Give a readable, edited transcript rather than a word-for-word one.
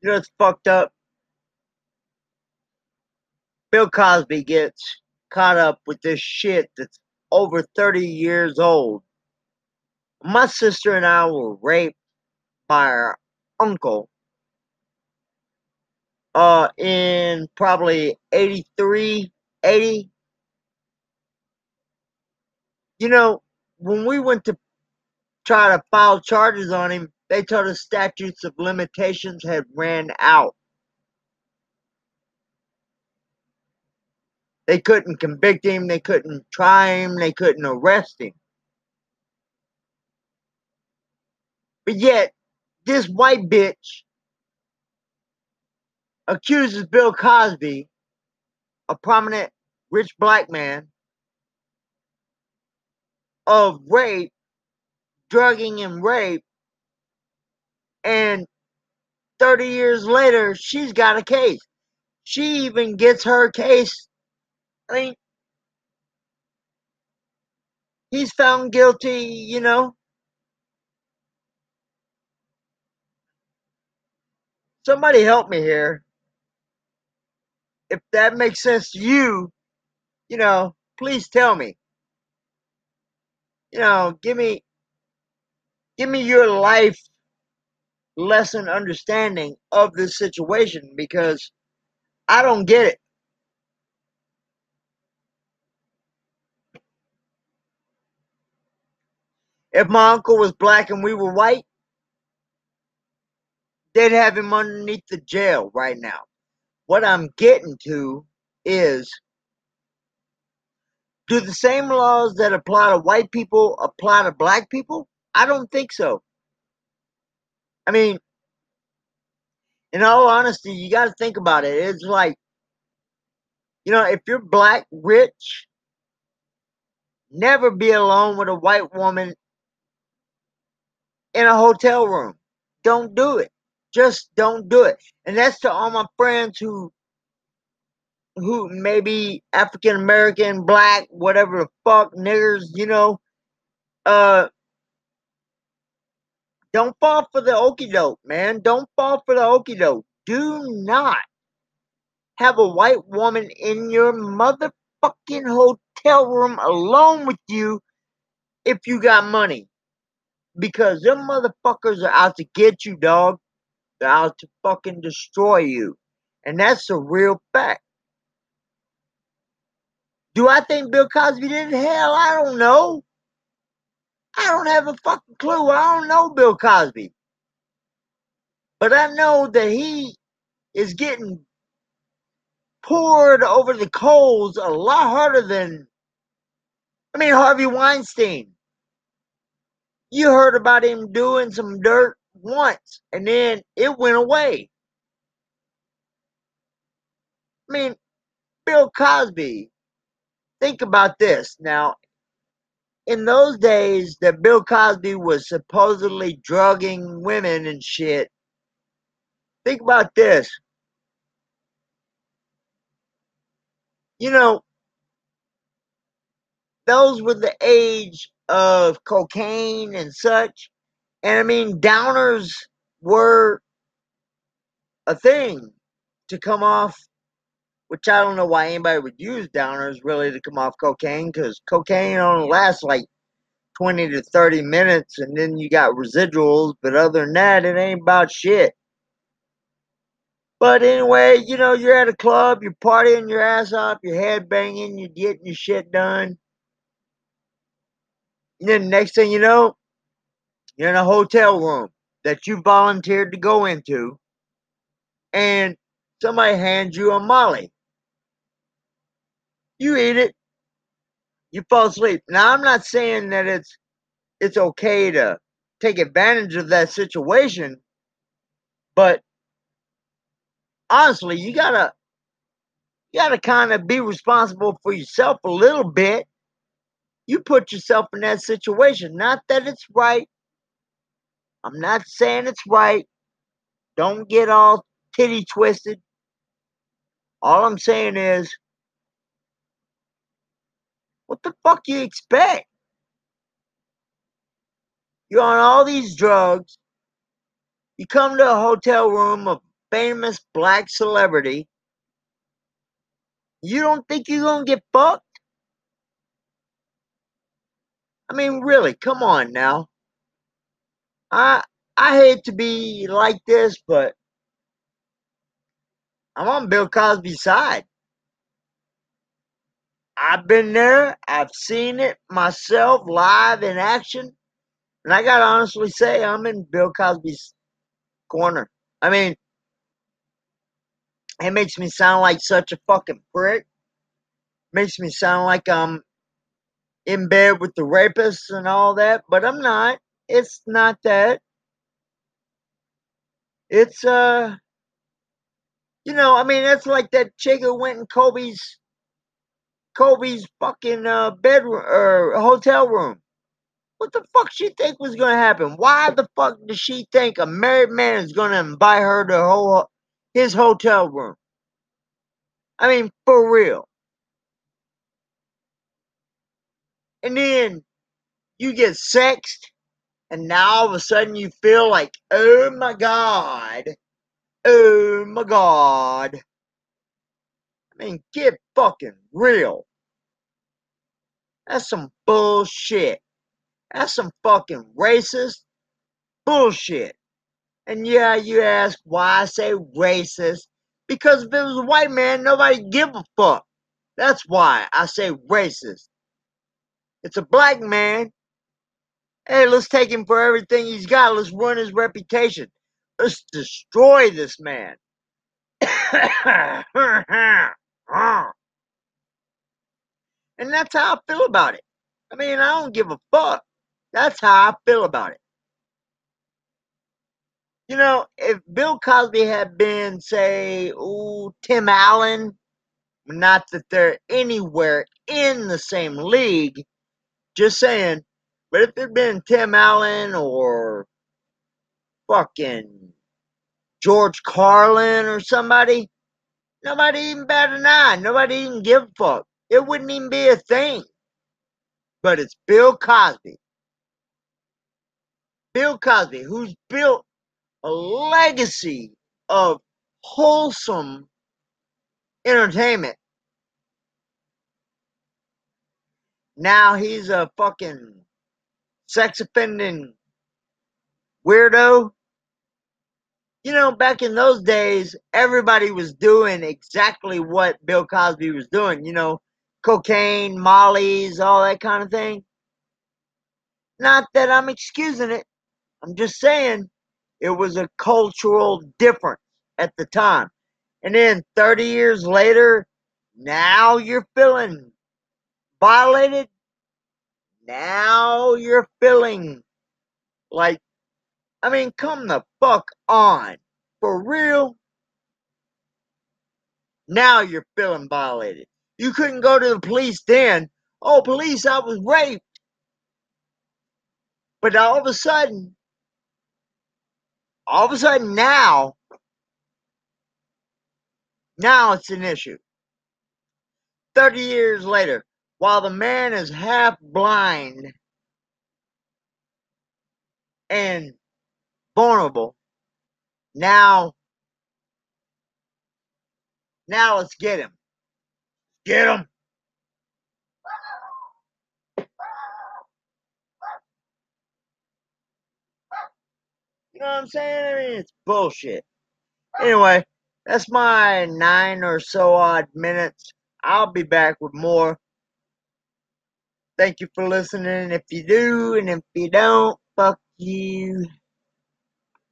You know, it's fucked up. Bill Cosby gets caught up with this shit that's over 30 years old. My sister and I were raped by our uncle in probably 83, 80. You know, when we went to try to file charges on him, they told us statutes of limitations had ran out. They couldn't convict him, they couldn't try him, they couldn't arrest him. But yet, this white bitch accuses Bill Cosby, a prominent rich black man, of rape, drugging and rape, and 30 years later, she's got a case. She even gets her case. I mean, he's found guilty, you know. Somebody help me here. If that makes sense to you, please tell me. Give me your life lesson understanding of this situation because I don't get it. If my uncle was black and we were white, they'd have him underneath the jail right now. What I'm getting to is, do the same laws that apply to white people apply to black people? I don't think so. I mean, in all honesty, you got to think about it. It's like, if you're black, rich, never be alone with a white woman in a hotel room. Don't do it. Just don't do it. And that's to all my friends who may be African American, black, whatever the fuck, niggers. Uh, don't fall for the okie doke, man. Don't fall for the okie doke. Do not have a white woman in your motherfucking hotel room alone with you if you got money. Because them motherfuckers are out to get you, dog. They're out to fucking destroy you. And that's a real fact. Do I think Bill Cosby did it? Hell, I don't know. I don't have a fucking clue. I don't know Bill Cosby. But I know that he is getting poured over the coals a lot harder than, Harvey Weinstein. You heard about him doing some dirt once, and then it went away. I mean, Bill Cosby, think about this. Now, in those days that Bill Cosby was supposedly drugging women and shit, think about this. You know, those were the age of cocaine and such. And downers were a thing to come off, which I don't know why anybody would use downers really to come off cocaine, because cocaine only lasts like 20 to 30 minutes and then you got residuals. But other than that, it ain't about shit. But anyway, you're at a club, you're partying your ass off, you're head banging, you're getting your shit done. And then the next thing you know, you're in a hotel room that you volunteered to go into, and somebody hands you a Molly. You eat it, you fall asleep. Now, I'm not saying that it's okay to take advantage of that situation, but honestly, you gotta kind of be responsible for yourself a little bit. You put yourself in that situation. Not that it's right. I'm not saying it's right. Don't get all titty twisted. All I'm saying is, what the fuck you expect? You're on all these drugs. You come to a hotel room of famous black celebrity, you don't think you're gonna get fucked? I mean, really, come on now. I I hate to be like this, but I'm on Bill Cosby's side. I've been there. I've seen it myself live in action. And I gotta honestly say, I'm in Bill Cosby's corner. I mean, it makes me sound like such a fucking prick. Makes me sound like I'm in bed with the rapists and all that, but I'm not. It's not that. It's I mean, that's like that chick who went in Kobe's fucking bedroom or hotel room. What the fuck she think was gonna happen? Why the fuck does she think a married man is gonna invite her to his hotel room? I mean, for real. And then you get sexed, and now all of a sudden you feel like, oh my god. I mean, get fucking real. That's some bullshit. That's some fucking racist bullshit. And yeah, you ask why I say racist. Because if it was a white man, nobody give a fuck. That's why I say racist. It's a black man. Hey, let's take him for everything he's got. Let's ruin his reputation. Let's destroy this man. And that's how I feel about it. I mean, I don't give a fuck. That's how I feel about it. If Bill Cosby had been, say, Tim Allen, not that they're anywhere in the same league, just saying, but if it'd been Tim Allen or fucking George Carlin or somebody, nobody even bat an eye. Nobody even give a fuck. It wouldn't even be a thing. But it's Bill Cosby. Bill Cosby, who's built a legacy of wholesome entertainment. Now he's a fucking sex offending weirdo. Back in those days, everybody was doing exactly what Bill Cosby was doing, cocaine, mollies, all that kind of thing. Not that I'm excusing it. I'm just saying it was a cultural difference at the time. And then 30 years later, now you're feeling violated. Now you're feeling like, I mean, come the fuck on. For real? Now you're feeling violated. You couldn't go to the police then. Oh, police, I was raped. But all of a sudden now it's an issue. 30 years later, while the man is half blind and vulnerable, now let's get him. Get him. You know what I'm saying? I mean, it's bullshit. Anyway, that's my 9 or so odd minutes. I'll be back with more. Thank you for listening if you do, and if you don't, fuck you.